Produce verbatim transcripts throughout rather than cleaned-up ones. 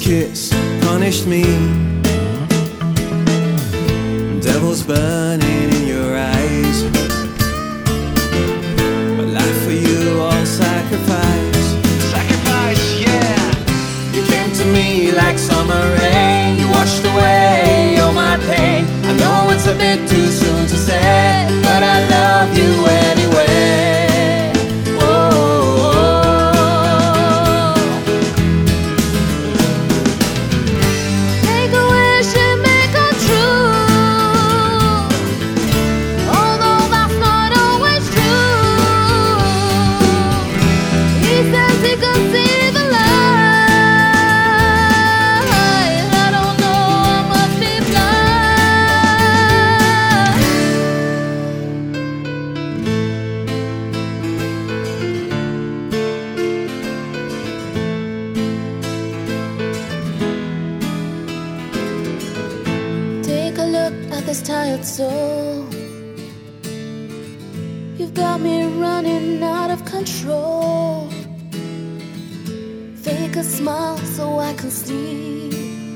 kiss punished me. Devils burning in your eyes. My life for you all sacrifice. Sacrifice, yeah. You came to me like summer rain. You washed away all my pain. I know it's a bit too soon to say, but I love you anyway. This tired soul, you've got me running out of control. Fake a smile so I can sleep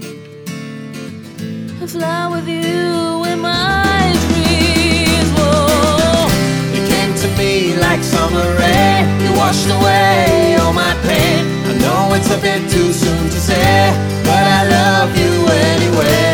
and fly with you in my dreams. Whoa. You came to me like summer rain. You washed away all my pain. I know it's a bit too soon to say, but I love you anyway.